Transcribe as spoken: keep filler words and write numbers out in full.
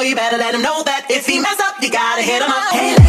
you better let him know that if he mess up, you gotta hit him up. Hey,